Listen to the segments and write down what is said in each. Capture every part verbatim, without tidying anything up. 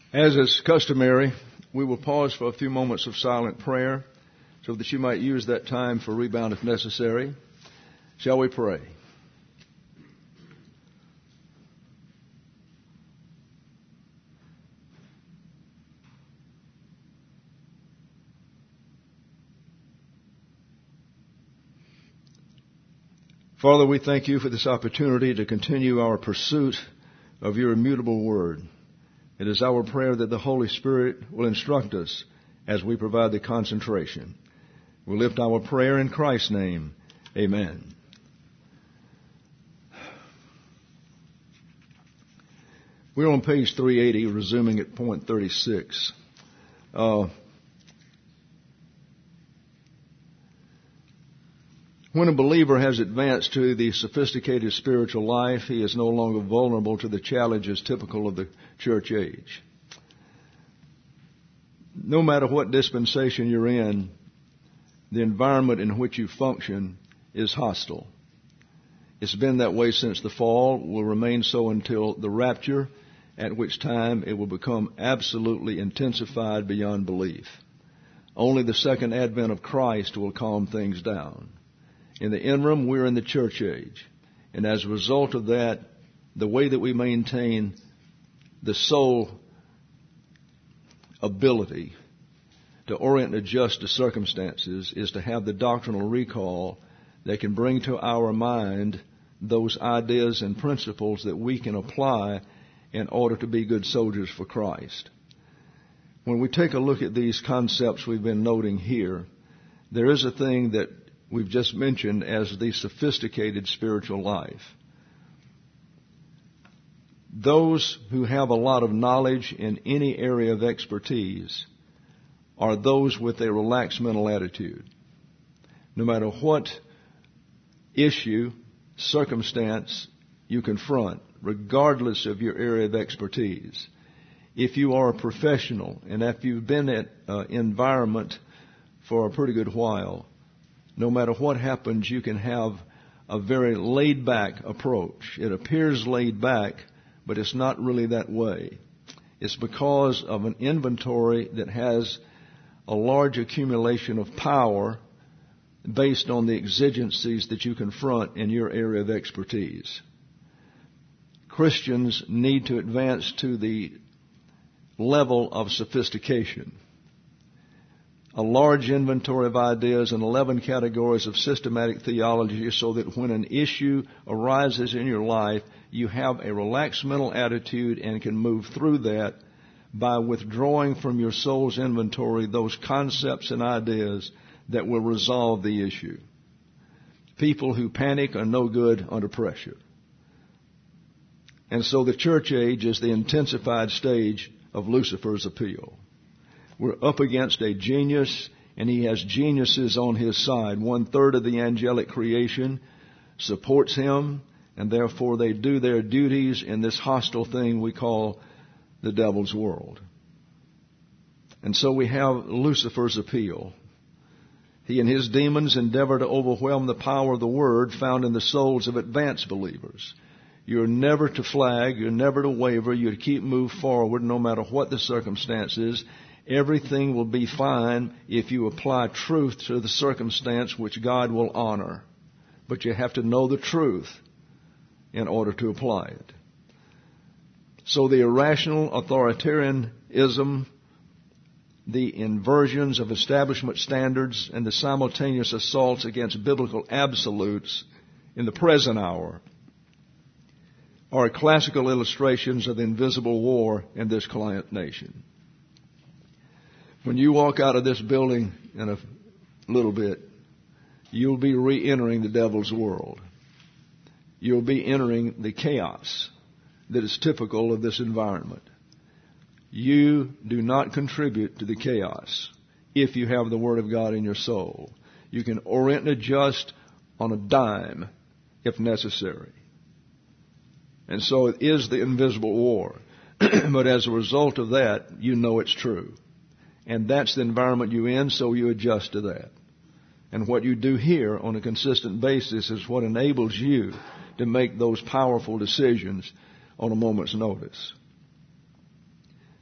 As is customary, we will pause for a few moments of silent prayer so that you might use that time for rebound if necessary. Shall we pray? Father, we thank you for this opportunity to continue our pursuit of your immutable word. It is our prayer that the Holy Spirit will instruct us as we provide the concentration. We lift our prayer in Christ's name. Amen. We're on page three eighty, resuming at point thirty-six. Uh, When a believer has advanced to the sophisticated spiritual life, he is no longer vulnerable to the challenges typical of the church age. No matter what dispensation you're in, the environment in which you function is hostile. It's been that way since the fall, will remain so until the rapture, at which time it will become absolutely intensified beyond belief. Only the second advent of Christ will calm things down. In the interim, we're in the church age. And as a result of that, the way that we maintain the sole ability to orient and adjust to circumstances is to have the doctrinal recall that can bring to our mind those ideas and principles that we can apply in order to be good soldiers for Christ. When we take a look at these concepts we've been noting here, there is a thing that we've just mentioned as the sophisticated spiritual life. Those who have a lot of knowledge in any area of expertise are those with a relaxed mental attitude. No matter what issue, circumstance you confront, regardless of your area of expertise, if you are a professional and if you've been in an environment for a pretty good while, no matter what happens, you can have a very laid-back approach. It appears laid back, but it's not really that way. It's because of an inventory that has a large accumulation of power based on the exigencies that you confront in your area of expertise. Christians need to advance to the level of sophistication. A large inventory of ideas and eleven categories of systematic theology so that when an issue arises in your life, you have a relaxed mental attitude and can move through that by withdrawing from your soul's inventory those concepts and ideas that will resolve the issue. People who panic are no good under pressure. And so the church age is the intensified stage of Lucifer's appeal. We're up against a genius, and he has geniuses on his side. One third of the angelic creation supports him, and therefore they do their duties in this hostile thing we call the devil's world. And so we have Lucifer's appeal. He and his demons endeavor to overwhelm the power of the word found in the souls of advanced believers. You're never to flag, you're never to waver, you're to keep move forward no matter what the circumstances. Everything will be fine if you apply truth to the circumstance which God will honor. But you have to know the truth in order to apply it. So the irrational authoritarianism, the inversions of establishment standards, and the simultaneous assaults against biblical absolutes in the present hour are classical illustrations of the invisible war in this client nation. When you walk out of this building in a little bit, you'll be re-entering the devil's world. You'll be entering the chaos that is typical of this environment. You do not contribute to the chaos if you have the Word of God in your soul. You can orient and adjust on a dime if necessary. And so it is the invisible war. But as a result of that, you know it's true. And that's the environment you're in, so you adjust to that. And what you do here on a consistent basis is what enables you to make those powerful decisions on a moment's notice.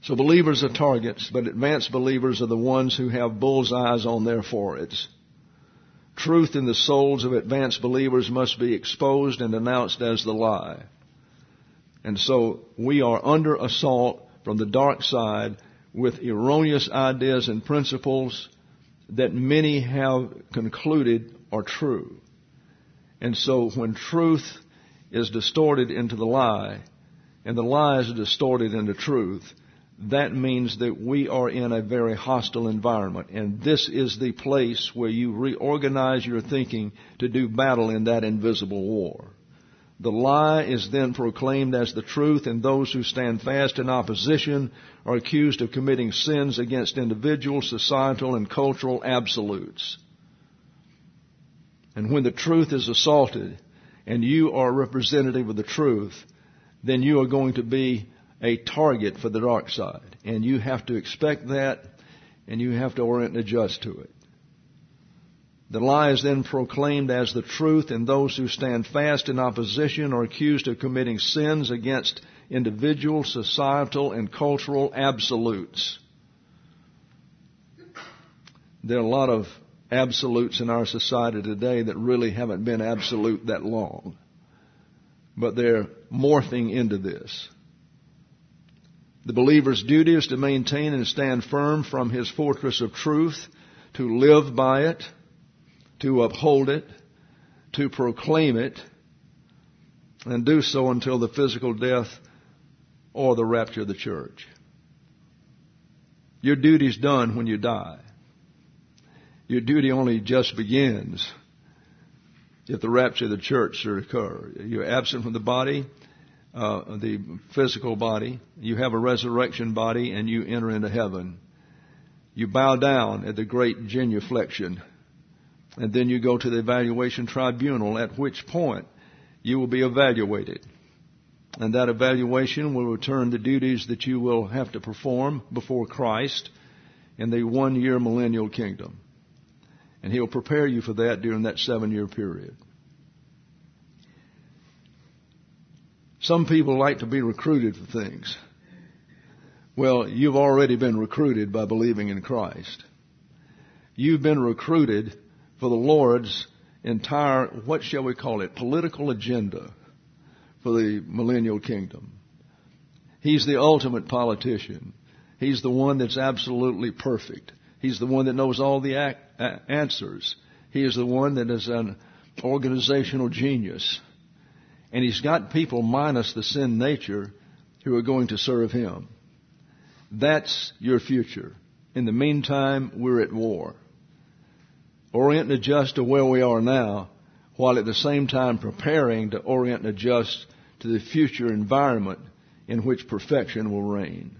So believers are targets, but advanced believers are the ones who have bullseyes on their foreheads. Truth in the souls of advanced believers must be exposed and denounced as the lie. And so we are under assault from the dark side with erroneous ideas and principles that many have concluded are true. And so when truth is distorted into the lie, and the lie is distorted into truth, that means that we are in a very hostile environment. And this is the place where you reorganize your thinking to do battle in that invisible war. The lie is then proclaimed as the truth, and those who stand fast in opposition are accused of committing sins against individual, societal, and cultural absolutes. And when the truth is assaulted, and you are a representative of the truth, then you are going to be a target for the dark side. And you have to expect that, and you have to orient and adjust to it. The lie is then proclaimed as the truth, and those who stand fast in opposition are accused of committing sins against individual, societal, and cultural absolutes. There are a lot of absolutes in our society today that really haven't been absolute that long. But they're morphing into this. The believer's duty is to maintain and stand firm from his fortress of truth, to live by it, to uphold it, to proclaim it, and do so until the physical death or the rapture of the church. Your duty's done when you die. Your duty only just begins if the rapture of the church should occur. You're absent from the body, uh, the physical body. You have a resurrection body, and you enter into heaven. You bow down at the great genuflection. And then you go to the evaluation tribunal, at which point you will be evaluated. And that evaluation will return the duties that you will have to perform before Christ in the one-year millennial kingdom. And He'll prepare you for that during that seven-year period. Some people like to be recruited for things. Well, you've already been recruited by believing in Christ. You've been recruited for the Lord's entire, what shall we call it, political agenda for the millennial kingdom. He's the ultimate politician. He's the one that's absolutely perfect. He's the one that knows all the ac- a- answers. He is the one that is an organizational genius. And He's got people minus the sin nature who are going to serve Him. That's your future. In the meantime, we're at war. Orient and adjust to where we are now, while at the same time preparing to orient and adjust to the future environment in which perfection will reign.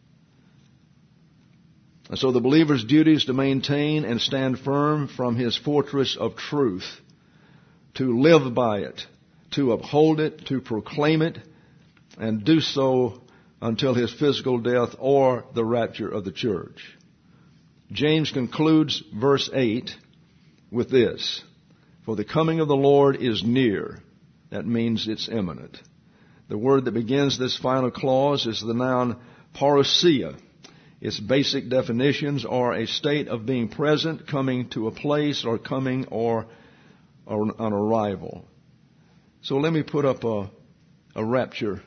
And so the believer's duty is to maintain and stand firm from his fortress of truth, to live by it, to uphold it, to proclaim it, and do so until his physical death or the rapture of the church. James concludes verse eight with this: for the coming of the Lord is near. That means it's imminent. The word that begins this final clause is the noun parousia. Its basic definitions are a state of being present, coming to a place, or coming or, or an arrival. So let me put up a, a rapture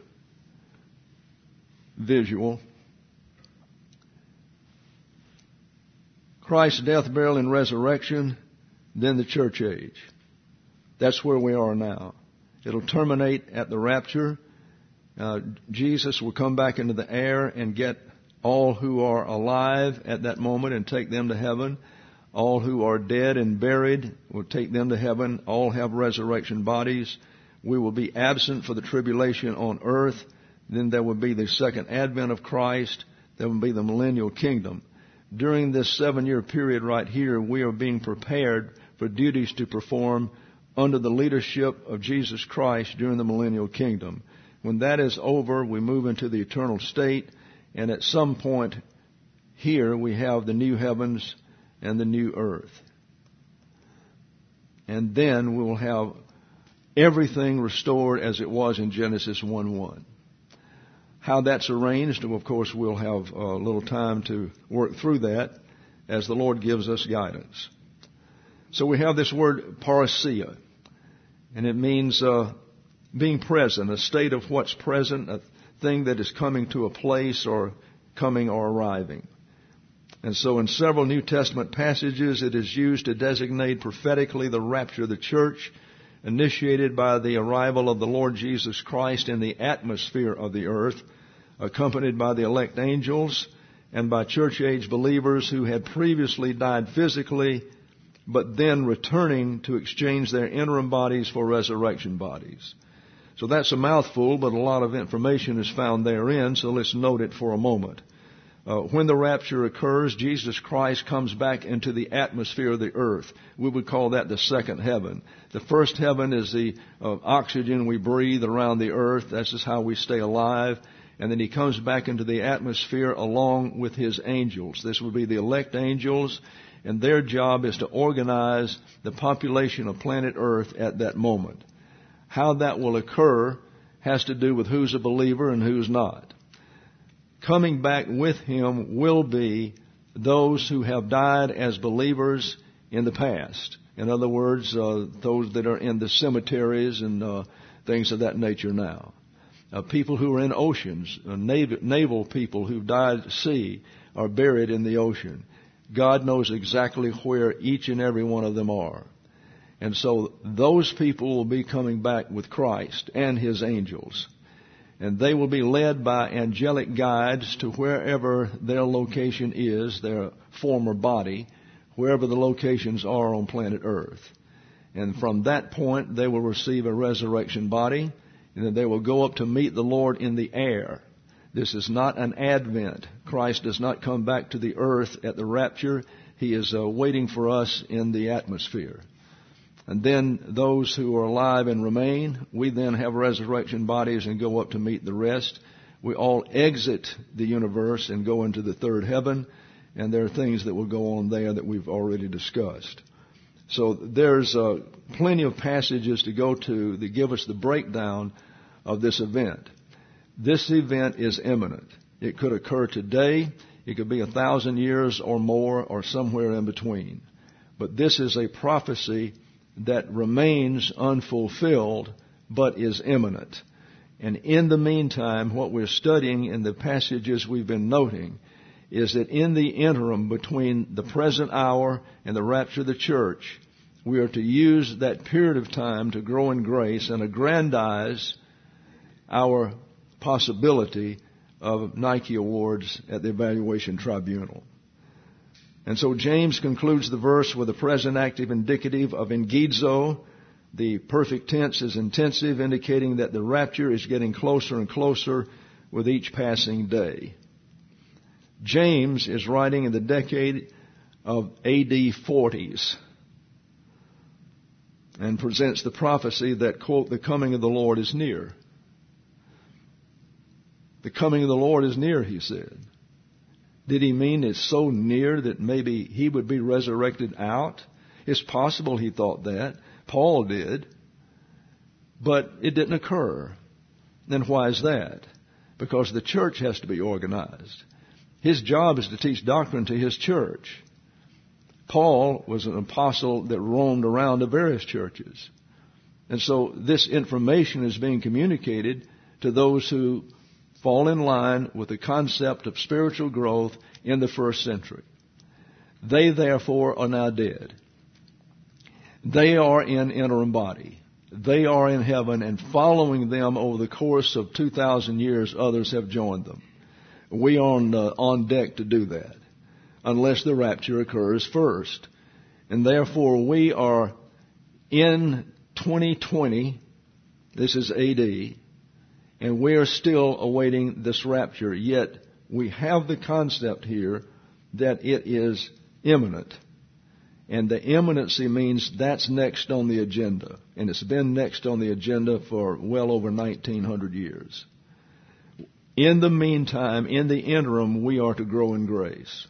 visual. Christ's death, burial, and resurrection, then the church age. That's where we are now. It'll terminate at the rapture. Uh, Jesus will come back into the air and get all who are alive at that moment and take them to heaven. All who are dead and buried will take them to heaven. All have resurrection bodies. We will be absent for the tribulation on earth. Then there will be the second advent of Christ. There will be the millennial kingdom. During this seven-year period right here, we are being prepared for duties to perform under the leadership of Jesus Christ during the millennial kingdom. When that is over, we move into the eternal state, and at some point here we have the new heavens and the new earth. And then we will have everything restored as it was in Genesis one one. How that's arranged, of course, we'll have a little time to work through that as the Lord gives us guidance. So we have this word parousia, and it means uh, being present, a state of what's present, a thing that is coming to a place or coming or arriving. And so in several New Testament passages, it is used to designate prophetically the rapture of the church, initiated by the arrival of the Lord Jesus Christ in the atmosphere of the earth, accompanied by the elect angels and by church-age believers who had previously died physically, but then returning to exchange their interim bodies for resurrection bodies. So that's a mouthful, but a lot of information is found therein, so let's note it for a moment. Uh, when the rapture occurs, Jesus Christ comes back into the atmosphere of the earth. We would call that the second heaven. The first heaven is the uh, oxygen we breathe around the earth. That's just how we stay alive. And then he comes back into the atmosphere along with his angels. This would be the elect angels, and their job is to organize the population of planet Earth at that moment. How that will occur has to do with who's a believer and who's not. Coming back with him will be those who have died as believers in the past. In other words, uh, those that are in the cemeteries and uh, things of that nature now. Uh, people who are in oceans, uh, naval, naval people who've died at sea are buried in the ocean. God knows exactly where each and every one of them are. And so those people will be coming back with Christ and his angels. And they will be led by angelic guides to wherever their location is, their former body, wherever the locations are on planet Earth. And from that point, they will receive a resurrection body, and then they will go up to meet the Lord in the air. This is not an advent. Christ does not come back to the earth at the rapture. He is uh, waiting for us in the atmosphere. And then those who are alive and remain, we then have resurrection bodies and go up to meet the rest. We all exit the universe and go into the third heaven, and there are things that will go on there that we've already discussed. So there's uh, plenty of passages to go to that give us the breakdown of this event. This event is imminent. It could occur today. It could be a thousand years or more or somewhere in between. But this is a prophecy that remains unfulfilled but is imminent. And in the meantime, what we're studying in the passages we've been noting is that in the interim between the present hour and the rapture of the church, we are to use that period of time to grow in grace and aggrandize our possibility of Nike Awards at the Evaluation Tribunal. And so James concludes the verse with a present active indicative of engizo. The perfect tense is intensive, indicating that the rapture is getting closer and closer with each passing day. James is writing in the decade of A D forties and presents the prophecy that, quote, the coming of the Lord is near. The coming of the Lord is near, he said. Did he mean it's so near that maybe he would be resurrected out? It's possible he thought that. Paul did. But it didn't occur. Then why is that? Because the church has to be organized. His job is to teach doctrine to his church. Paul was an apostle that roamed around to various churches. And so this information is being communicated to those who fall in line with the concept of spiritual growth in the first century. They, therefore, are now dead. They are in interim body. They are in heaven, and following them over the course of two thousand years, others have joined them. We are on, uh, on deck to do that, unless the rapture occurs first. And therefore, we are in twenty twenty, this is A D, and we are still awaiting this rapture. Yet we have the concept here that it is imminent. And the imminency means that's next on the agenda. And it's been next on the agenda for well over nineteen hundred years. In the meantime, in the interim, we are to grow in grace.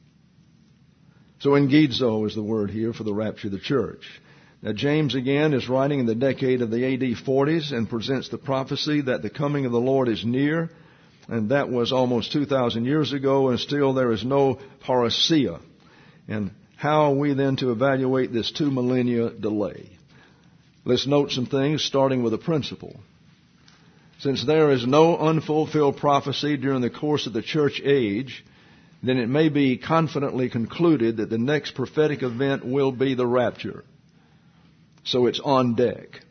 So engizo is the word here for the rapture of the church. Now, James, again, is writing in the decade of the A D forties and presents the prophecy that the coming of the Lord is near. And that was almost two thousand years ago, and still there is no parousia. And how are we then to evaluate this two millennia delay? Let's note some things, starting with a principle. Since there is no unfulfilled prophecy during the course of the church age, then it may be confidently concluded that the next prophetic event will be the rapture. So it's on deck.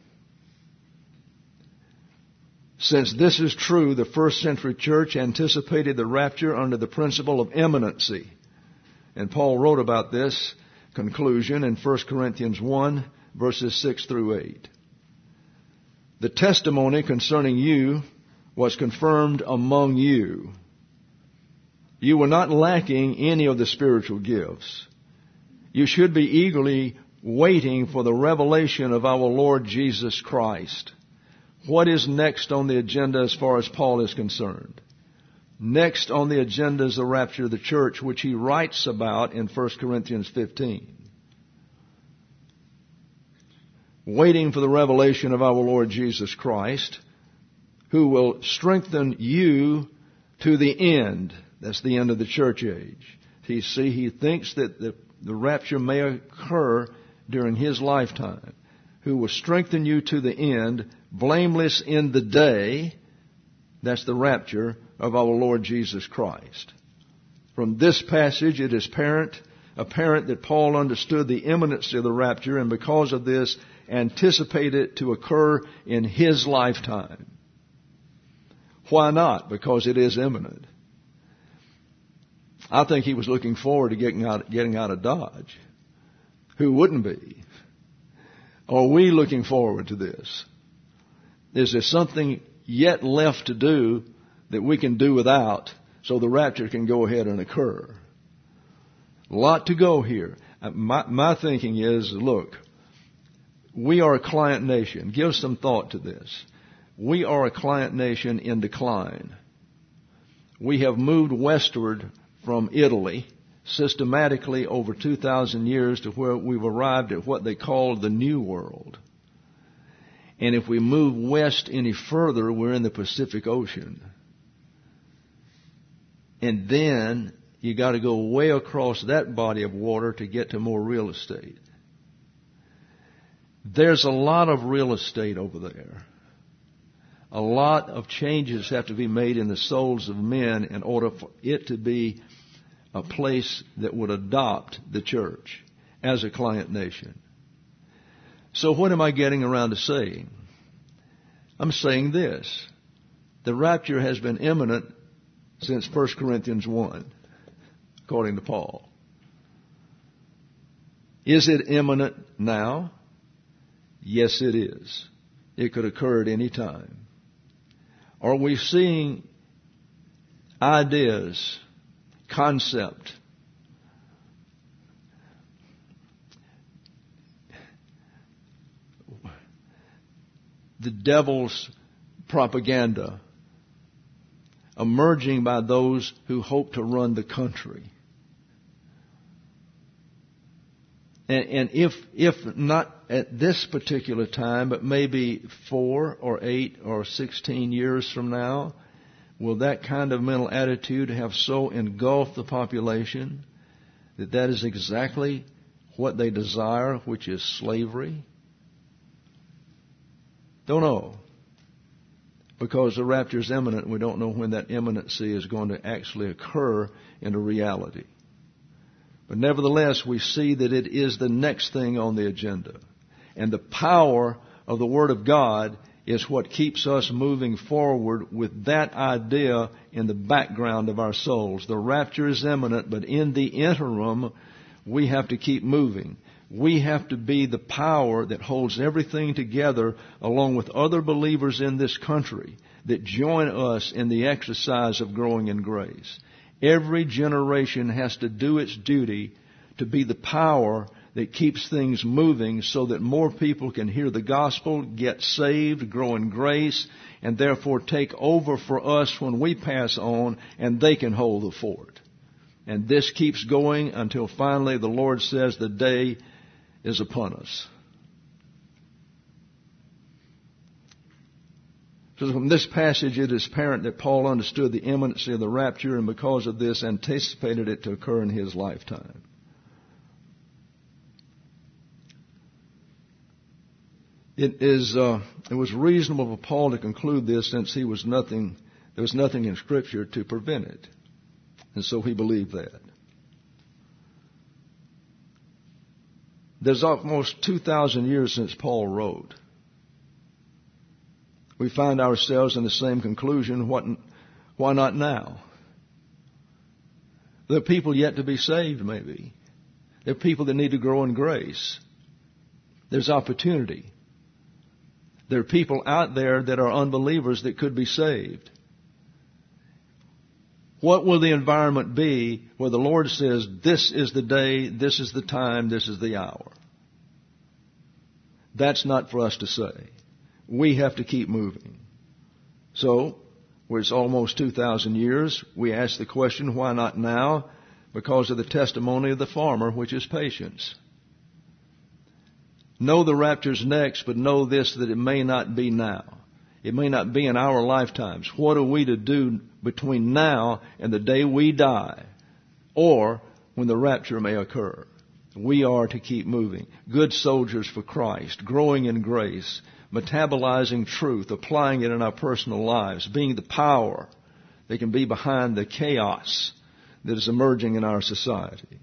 Since this is true, the first century church anticipated the rapture under the principle of imminency. And Paul wrote about this conclusion in First Corinthians one, verses six through eight. The testimony concerning you was confirmed among you. You were not lacking any of the spiritual gifts. You should be eagerly waiting for the revelation of our Lord Jesus Christ. What is next on the agenda as far as Paul is concerned? Next on the agenda is the rapture of the church, which he writes about in First Corinthians fifteen. Waiting for the revelation of our Lord Jesus Christ, who will strengthen you to the end. That's the end of the church age. He see, he thinks that the, the rapture may occur during his lifetime. Who will strengthen you to the end, blameless in the day. That's the rapture of our Lord Jesus Christ. From this passage, it is apparent, apparent that Paul understood the imminency of the rapture, and because of this, anticipated it to occur in his lifetime. Why not? Because it is imminent. I think he was looking forward to getting out, getting out of Dodge. Who wouldn't be? Are we looking forward to this? Is there something yet left to do that we can do without so the rapture can go ahead and occur? A lot to go here. My, my thinking is, look, we are a client nation. Give some thought to this. We are a client nation in decline. We have moved westward from Italy systematically over two thousand years to where we've arrived at what they call the New World. And if we move west any further, we're in the Pacific Ocean. And then you got to go way across that body of water to get to more real estate. There's a lot of real estate over there. A lot of changes have to be made in the souls of men in order for it to be a place that would adopt the church as a client nation. So what am I getting around to saying? I'm saying this. The rapture has been imminent since First Corinthians one, according to Paul. Is it imminent now? Yes, it is. It could occur at any time. Are we seeing ideas, concept, the devil's propaganda emerging by those who hope to run the country? And, and if if not at this particular time, but maybe four or eight or sixteen years from now, will that kind of mental attitude have so engulfed the population that that is exactly what they desire, which is slavery? Don't know. Because the rapture is imminent, we don't know when that imminency is going to actually occur into reality. But nevertheless, we see that it is the next thing on the agenda. And the power of the Word of God is what keeps us moving forward with that idea in the background of our souls. The rapture is imminent, but in the interim, we have to keep moving. We have to be the power that holds everything together along with other believers in this country that join us in the exercise of growing in grace. Every generation has to do its duty to be the power that keeps things moving so that more people can hear the gospel, get saved, grow in grace, and therefore take over for us when we pass on, and they can hold the fort. And this keeps going until finally the Lord says the day is upon us. So from this passage it is apparent that Paul understood the imminency of the rapture and because of this anticipated it to occur in his lifetime. It is, uh, it was reasonable for Paul to conclude this since he was nothing, there was nothing in Scripture to prevent it. And so he believed that. There's almost two thousand years since Paul wrote. We find ourselves in the same conclusion. What, why not now? There are people yet to be saved, maybe. There are people that need to grow in grace. There's opportunity. There are people out there that are unbelievers that could be saved. What will the environment be where the Lord says, this is the day, this is the time, this is the hour? That's not for us to say. We have to keep moving. So, where it's almost two thousand years, we ask the question, why not now? Because of the testimony of the farmer, which is patience. Know the rapture's next, but know this, that it may not be now. It may not be in our lifetimes. What are we to do between now and the day we die, or when the rapture may occur? We are to keep moving. Good soldiers for Christ, growing in grace, metabolizing truth, applying it in our personal lives, being the power that can be behind the chaos that is emerging in our society.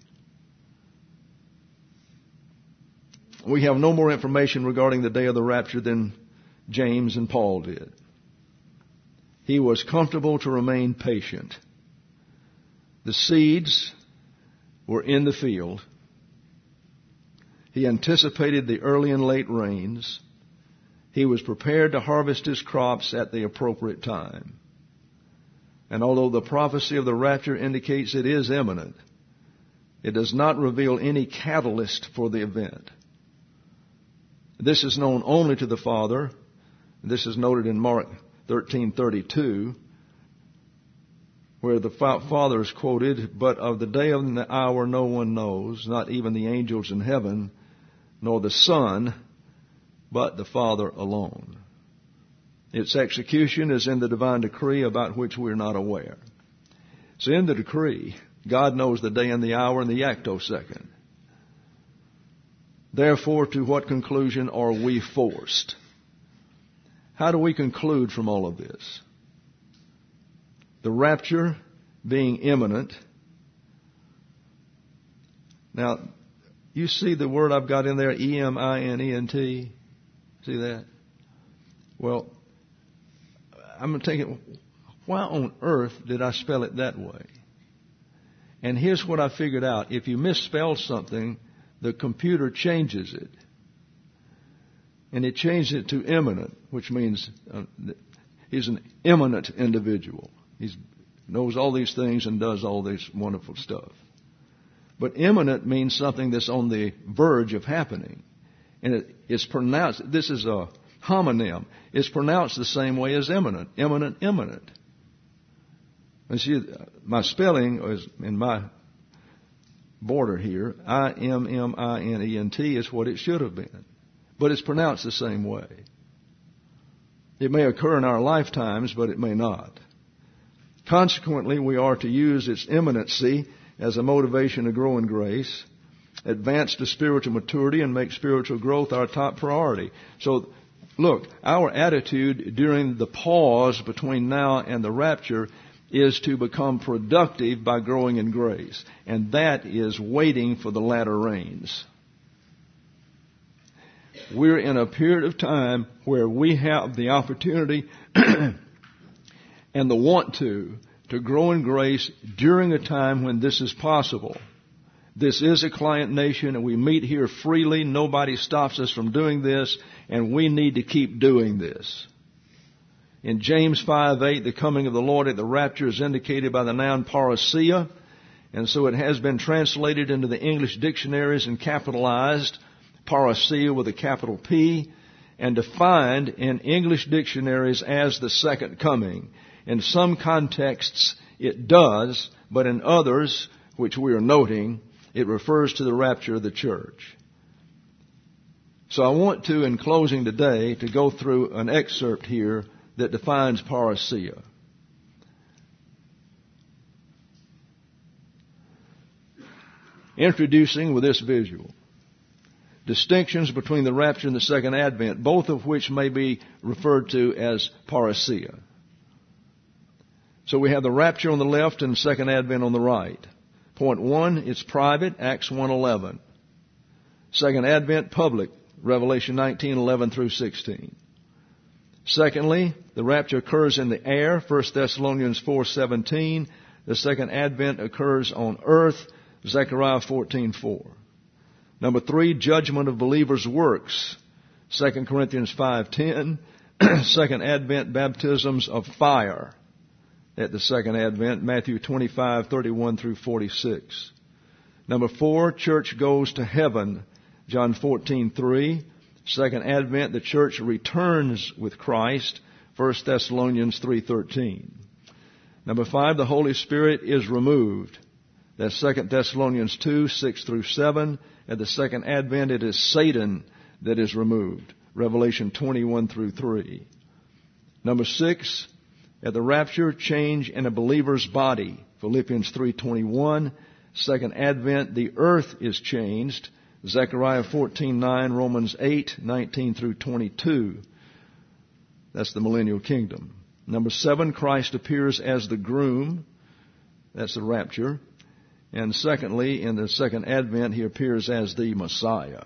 We have no more information regarding the day of the rapture than James and Paul did. He was comfortable to remain patient. The seeds were in the field. He anticipated the early and late rains. He was prepared to harvest his crops at the appropriate time. And although the prophecy of the rapture indicates it is imminent, it does not reveal any catalyst for the event. This is known only to the Father. This is noted in Mark thirteen thirty-two, where the Father is quoted, but of the day and the hour no one knows, not even the angels in heaven, nor the Son, but the Father alone. Its execution is in the divine decree about which we are not aware. So in the decree, God knows the day and the hour and the ectosecond. Therefore, to what conclusion are we forced? How do we conclude from all of this? The rapture being imminent. Now, you see the word I've got in there, E M I N E N T? See that? Well, I'm going to take it, why on earth did I spell it that way? And here's what I figured out. If you misspell something, the computer changes it. And it changed it to imminent, which means uh, he's an eminent individual. He knows all these things and does all this wonderful stuff. But imminent means something that's on the verge of happening. And it, it's pronounced, this is a homonym. It's pronounced the same way as imminent. Imminent, imminent. And see, my spelling is in my border here. I M M I N E N T is what it should have been. But it's pronounced the same way. It may occur in our lifetimes, but it may not. Consequently, we are to use its imminency as a motivation to grow in grace, advance to spiritual maturity, and make spiritual growth our top priority. So, look, our attitude during the pause between now and the rapture is to become productive by growing in grace. And that is waiting for the latter rains. We're in a period of time where we have the opportunity and the want to, to grow in grace during a time when this is possible. This is a client nation and we meet here freely. Nobody stops us from doing this, and we need to keep doing this. In James five eight, the coming of the Lord at the rapture is indicated by the noun parousia, and so it has been translated into the English dictionaries and capitalized, parousia with a capital P, and defined in English dictionaries as the second coming. In some contexts it does, but in others, which we are noting, it refers to the rapture of the church. So I want to, in closing today, to go through an excerpt here that defines parousia. Introducing with this visual distinctions between the rapture and the second advent, both of which may be referred to as parousia. So we have the rapture on the left and the second advent on the right. Point one, it's private, Acts one eleven. Second advent, public, Revelation nineteen eleven through sixteen. Secondly, the rapture occurs in the air, First Thessalonians four seventeen. The second advent occurs on earth, Zechariah fourteen four. Number three, judgment of believers' works, Second Corinthians five ten. Second advent, baptisms of fire at the second advent, Matthew twenty-five thirty-one through forty-six. Number four, church goes to heaven, John fourteen three. Second advent, the church returns with Christ, First Thessalonians three thirteen. Number five, the Holy Spirit is removed. That's Second Thessalonians two six through seven. At the second advent, it is Satan that is removed, Revelation twenty-one through three. Number six, at the rapture, change in a believer's body, Philippians three twenty-one. Second advent, the earth is changed, Zechariah fourteen nine, Romans eight nineteen through twenty-two. That's the millennial kingdom. Number seven, Christ appears as the groom. That's the rapture. And secondly, in the second advent, he appears as the Messiah.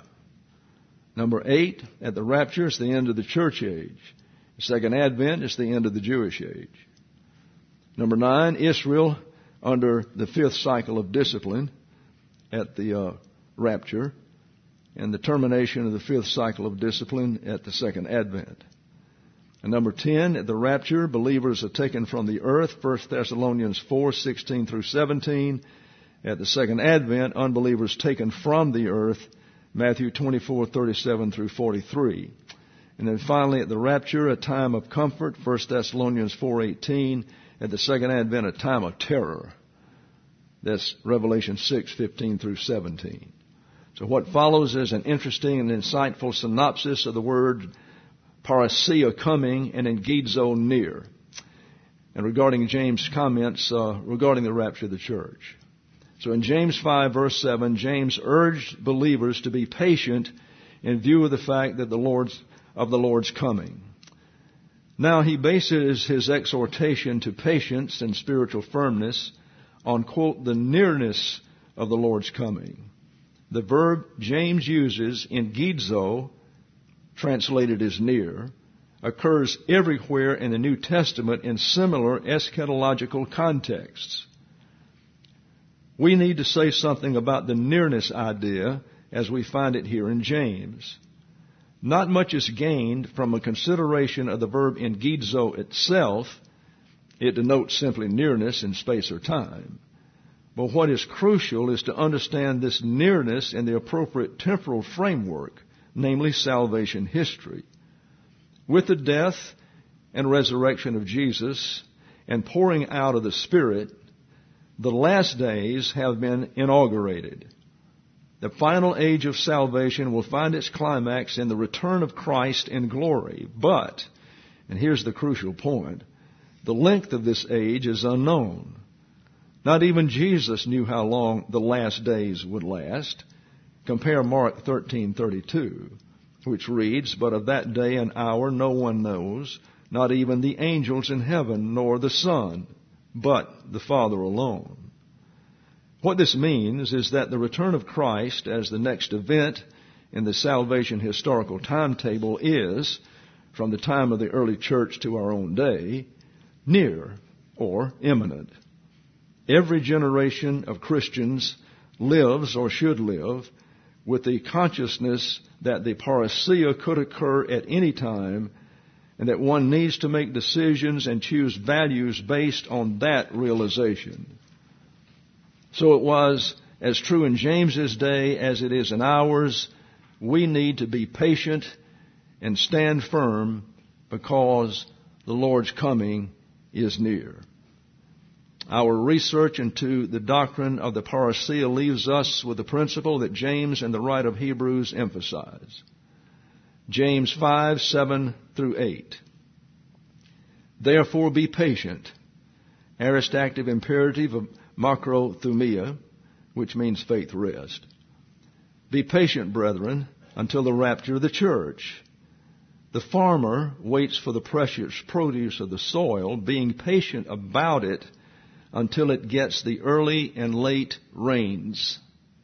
Number eight, at the rapture, it's the end of the church age. The second advent is the end of the Jewish age. Number nine, Israel under the fifth cycle of discipline at the uh, rapture, and the termination of the fifth cycle of discipline at the second advent. And number ten, at the rapture, believers are taken from the earth, First Thessalonians four sixteen through seventeen. At the second advent, unbelievers taken from the earth, Matthew twenty-four thirty-seven through forty-three. And then finally, at the rapture, a time of comfort, First Thessalonians four eighteen. At the second advent, a time of terror. That's Revelation six fifteen through seventeen. So what follows is an interesting and insightful synopsis of the word parousia, coming, and engizo, near. And regarding James' comments uh, regarding the rapture of the church. So in James five verse seven, James urged believers to be patient in view of the fact that the Lord's of the Lord's coming. Now he bases his exhortation to patience and spiritual firmness on, quote, the nearness of the Lord's coming. The verb James uses, engizo, translated as near, occurs everywhere in the New Testament in similar eschatological contexts. We need to say something about the nearness idea as we find it here in James. Not much is gained from a consideration of the verb engizo itself. It denotes simply nearness in space or time. But what is crucial is to understand this nearness in the appropriate temporal framework, namely salvation history. With the death and resurrection of Jesus and pouring out of the Spirit, the last days have been inaugurated. The final age of salvation will find its climax in the return of Christ in glory. But, and here's the crucial point, the length of this age is unknown. Not even Jesus knew how long the last days would last. Compare Mark thirteen thirty-two, which reads, "But of that day and hour no one knows, not even the angels in heaven, nor the Son, but the Father alone." What this means is that the return of Christ as the next event in the salvation historical timetable is, from the time of the early church to our own day, near or imminent. Every generation of Christians lives or should live with the consciousness that the parousia could occur at any time, and that one needs to make decisions and choose values based on that realization. So it was as true in James's day as it is in ours. We need to be patient and stand firm because the Lord's coming is near. Our research into the doctrine of the parousia leaves us with the principle that James and the writer of Hebrews emphasize. James five, seven through eight. Therefore be patient. Aorist active imperative of makrothumia, which means faith rest. Be patient, brethren, until the rapture of the church. The farmer waits for the precious produce of the soil, being patient about it until it gets the early and late rains.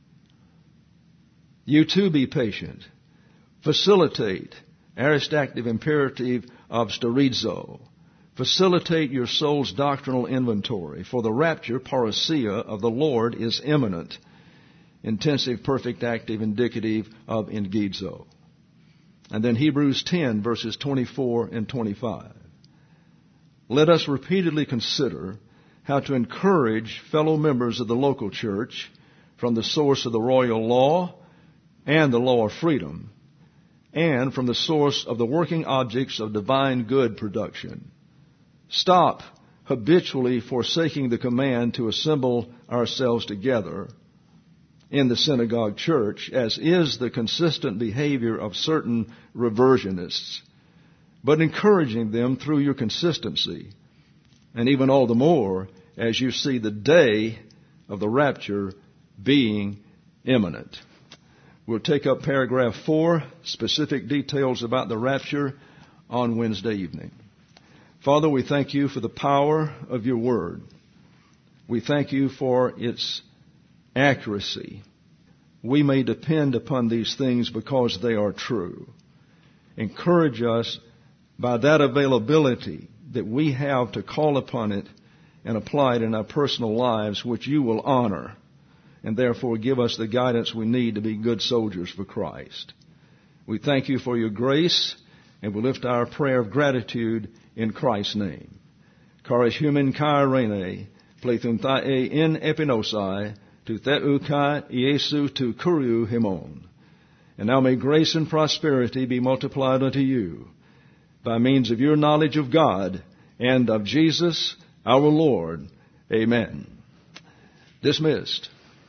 You too be patient. Facilitate, aorist active imperative of sterizo. Facilitate your soul's doctrinal inventory, for the rapture, parousia, of the Lord is imminent. Intensive, perfect, active, indicative of engizo. And then Hebrews ten, verses twenty-four and twenty-five. Let us repeatedly consider how to encourage fellow members of the local church from the source of the royal law and the law of freedom, and from the source of the working objects of divine good production. Stop habitually forsaking the command to assemble ourselves together in the synagogue church, as is the consistent behavior of certain reversionists, but encouraging them through your consistency, and even all the more as you see the day of the rapture being imminent. We'll take up paragraph four, specific details about the rapture, on Wednesday evening. Father, we thank you for the power of your word. We thank you for its accuracy. We may depend upon these things because they are true. Encourage us by that availability that we have to call upon it and apply it in our personal lives, which you will honor, and therefore give us the guidance we need to be good soldiers for Christ. We thank you for your grace, and we lift our prayer of gratitude in Christ's name. Charis human kai rene, plethum thae in epinosai, to theu kai Iesu to kuriu himon. And now may grace and prosperity be multiplied unto you by means of your knowledge of God and of Jesus our Lord. Amen. Dismissed.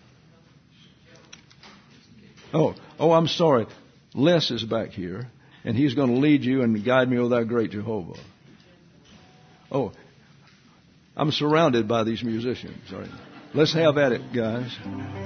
Oh, oh, I'm sorry. Les is back here, and he's going to lead you and guide me with our great Jehovah. Oh, I'm surrounded by these musicians. All right. Let's have at it, guys.